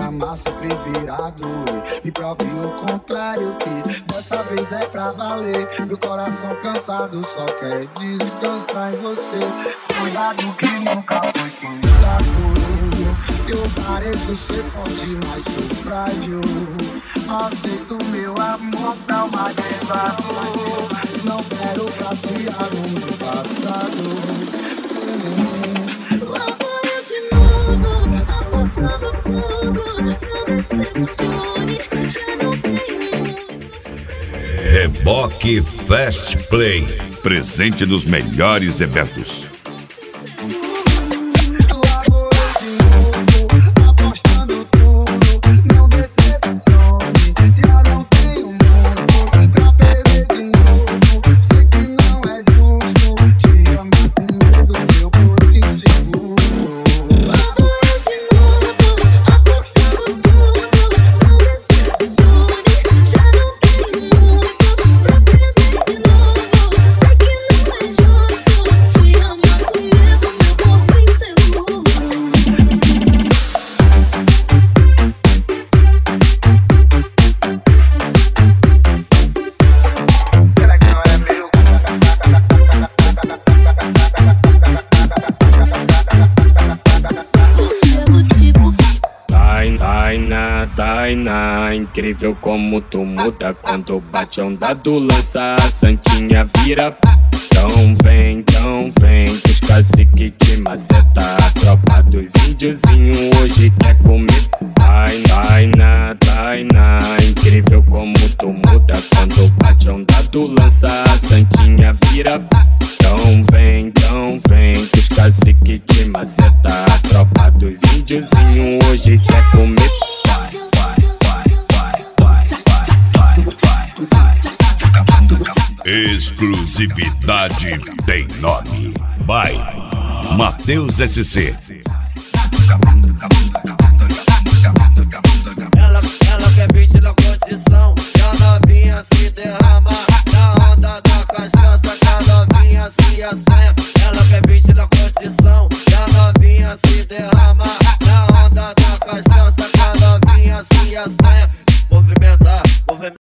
amar sempre virado. Me prove o contrário, que dessa vez é pra valer. Meu coração cansado só quer descansar em você. Cuidado que nunca foi cuidado. Eu pareço ser forte, mas sou frágil. Aceito meu amor pra uma desafio. Não quero passear no meu passado. Lá vou eu de novo, apostando tudo. Não decepcione, já não tenho. Reboque Fast Play, presente nos melhores eventos. Tainá, incrível como tu muda quando bate onda do lança, a santinha vira. Então vem, que os cacique te maceta. A tropa dos índiozinho hoje quer comer. Tainá, incrível como tu muda quando bate onda do lança, a santinha vira. Então vem, que os cacique te maceta. A tropa dos índiozinho hoje quer comer. Exclusividade tem nome. By Matheus SC.